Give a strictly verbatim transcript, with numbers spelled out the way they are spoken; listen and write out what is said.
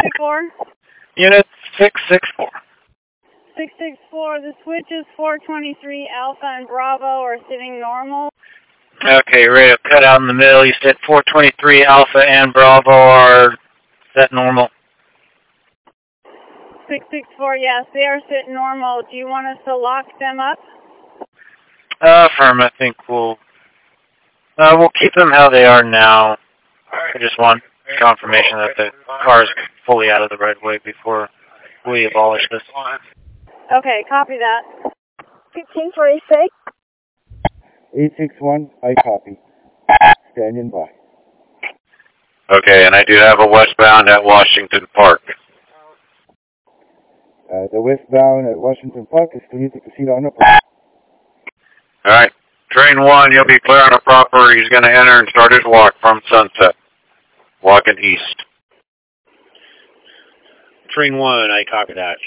six four? Unit six six four. six six four, the switches four twenty-three Alpha and Bravo are sitting normal. Okay, radio cut out in the middle. You said four twenty-three Alpha and Bravo are set normal. six six four, yes, they are sitting normal. Do you want us to lock them up? Uh, firm, I think we'll, uh, we'll keep them how they are now. I just want confirmation that the car is fully out of the right way before we abolish this. Okay, copy that. fifteen for eight six. eight six one, I copy. Standing by. Okay, and I do have a westbound at Washington Park. Uh, the westbound at Washington Park is clear to proceed on approach. All right. Train one, you'll be clear on the proper. He's going to enter and start his walk from Sunset. Walking east. Train one, I copy that.